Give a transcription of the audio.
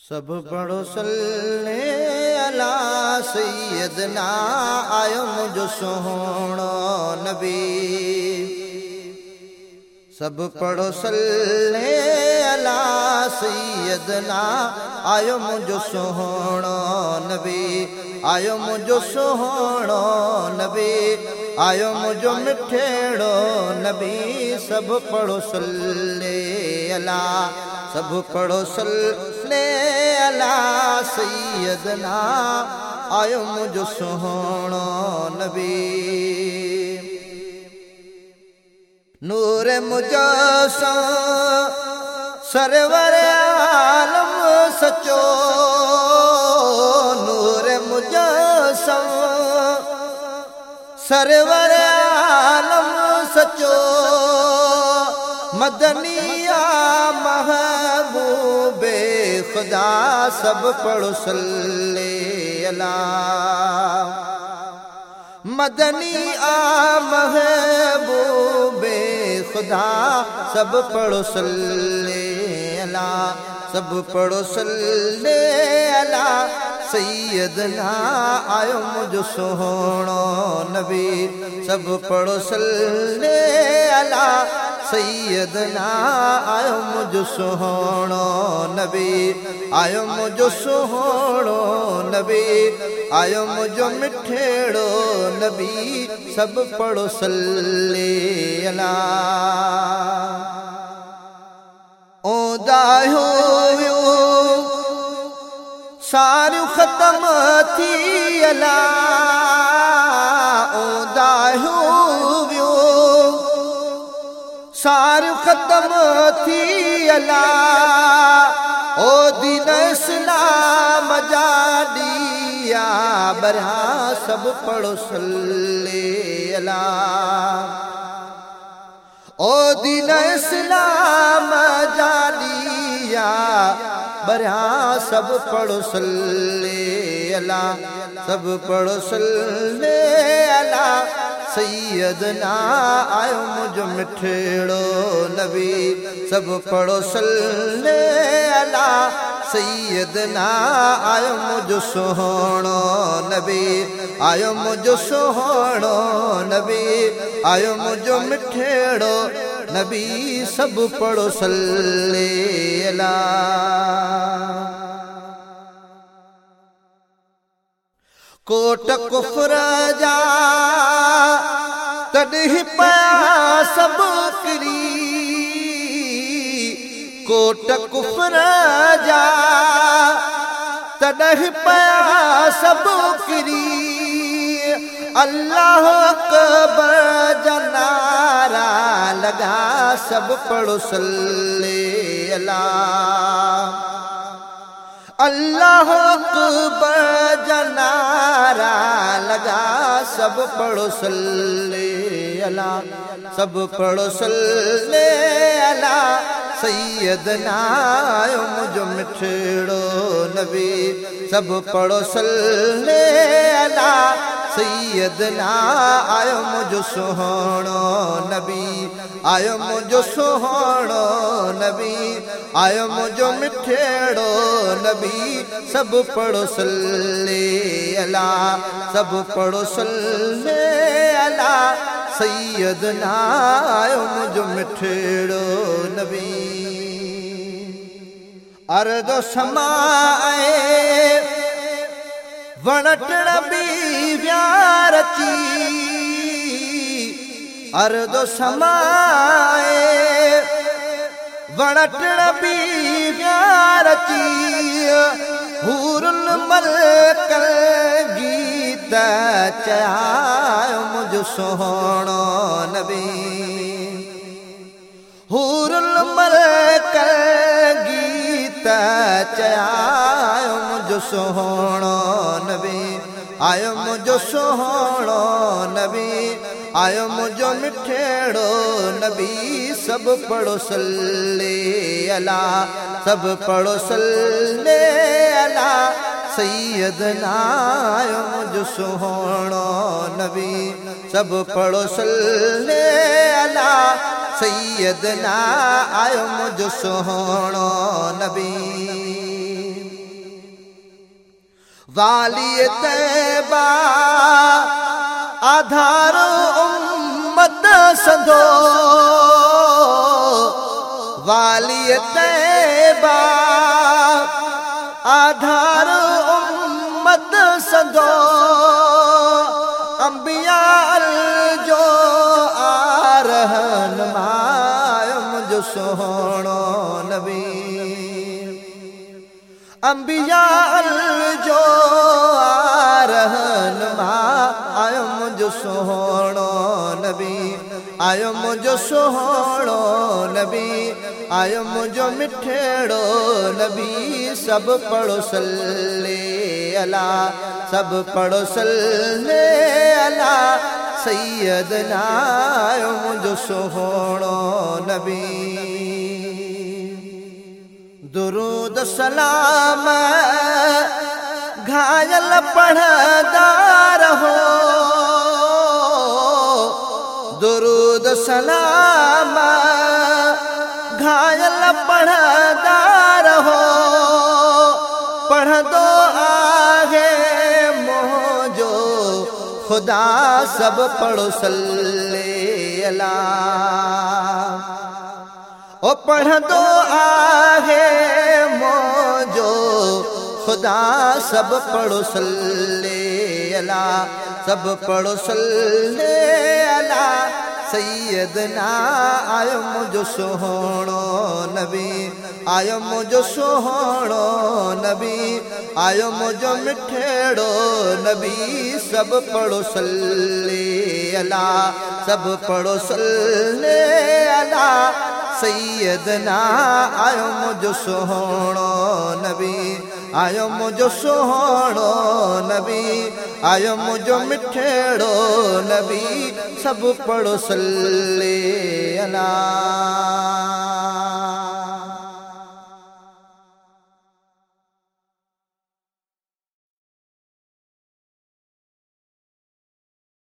सब पढ़ो सल्ले अला सैयदना आयो मुझो सोहणो नबी। सब पढ़ो सल्ले अला सैयदना आयो मुझो सोहणो नबी। आयो मुझो सोहणो नबी, आयो मुझो मिठेड़ो नबी। सब पढ़ो सल्ले अला, सब पढ़ो सल्ले अला सैयदना आयो मुझो सोहणो नबी। नूर मुझो सरवर आलम सचो, नूर मुझो सरवर आलम सचो। मदनिया महबूबे खुदा सब पढ़ो सल्ले अला। मदनी आ महबूबे खुदा सब पढ़ो सल्ले अला। सब पढ़ो सल्ले अला सैयदना आयो मुझो सोहणो नबी। सब पढ़ो सल्ले अला सैयदना आयो मुझो सोहणो नबी। आयो मुझो सोहणो नबी, आयो मुझो मिठेड़ो नबी। सब पढ़ो सल्ले अला। ओंदा हुयो सारियूं ख़त्म थी अला। ओंदा हुयो सारियूं ख़त्म थी अला। ओ दीन इस्लाम जा ॾिया बरहा सब पढ़ो सल्ले अला। ओ दीन इस्लाम जा ॾिया बरहा सब पढ़ो सल्ले अला। सब पढ़ो सल्ले अला सैयदना आयो मुझो मिठेड़ो नबी। सब पढ़ो सल्ले अला सैयदना आयो मुझो सोहणो नबी। आयो मुझो सोहणो नबी, आयो मुझो मिठेड़ो नबी। सब पढ़ो सल्ले अला। कोट कुफ्र जा तॾहिं पया सब किरी। कोट कुफ्र जा तॾहिं पया सब किरी। अल्लाह अकबर जा नारा लगा सब पढ़ो सल्ले अला। अल्लाह अकबर जा नारा लगा सब पढ़ो सल्ले अला। सब पढ़ो सल्ले अला सैयदना आयो मुझो मिठेड़ो नबी। सब पढ़ो सल्ले अला सैयदना आयो मुझो सोहणो नबी। आयो मुझो सोहणो नबी, आयो मुझो मिठेड़ो नबी। सब पढ़ो सल्ले अला। सब पढ़ो सल्ले अला सैयदना आयो मुझो मिठेड़ो नबी। अर्दो समाए वणटण बि व्यार अची। अर्दो समाए वणटण बि व्यार अची। हूरुल मलकल गीत चयायो मुझो सोहणो नबी। हूरुल मलकल गीत चयायो मुझो सोहणो नबी। आयो मुझो सोहणो नबी, आयो मुझो मिठेड़ो नबी। सब पढ़ो सल्ले अला। सब पढ़ो सल्ले अला सैयदना आयो मुझो सोहणो नबी। सब पढ़ो सल्ले अला सैयदना आयो मुझो सोहणो नबी। वाली तैबा आधार उम्मत संदो वाली तैबा आधार उम्मत संदो अंबिया जो आरहन माय मुझ सोहणो नबी अंबिया जो आरहन माय मुझ सोहणो नबी आयो मुझो सोहणो नबी आयो मुझो मिठड़ो नबी सब पढ़ो सल्ले अला सब पढ़ो सल्ले अला सैयदना आयो मुझो सोहणो नबी दुरूद सलाम घायल पढ़दा रहो दुरूद सलाम घायल पढ़दा रहो पढ़ दो आगे मोजो खुदा सब पढ़ो सल्ले अला ओ पढ़ दो आगे मोजो खुदा सब पढ़ो सल्ले अला सब पढ़ो सल्ले अला सैयदना आयो मुझो सोहणो नबी आयो मुझो सोहणो नबी आयो मुझो मिठड़ो नबी सब पढ़ो सल्ले अला सब पढ़ो सल्ले अला सैयदना आयो मुझो सोहणो नबी आयो मुझो सोहणो नबी आयो मुझो मिठड़ो नबी सब पढ़ो सल्ले अला।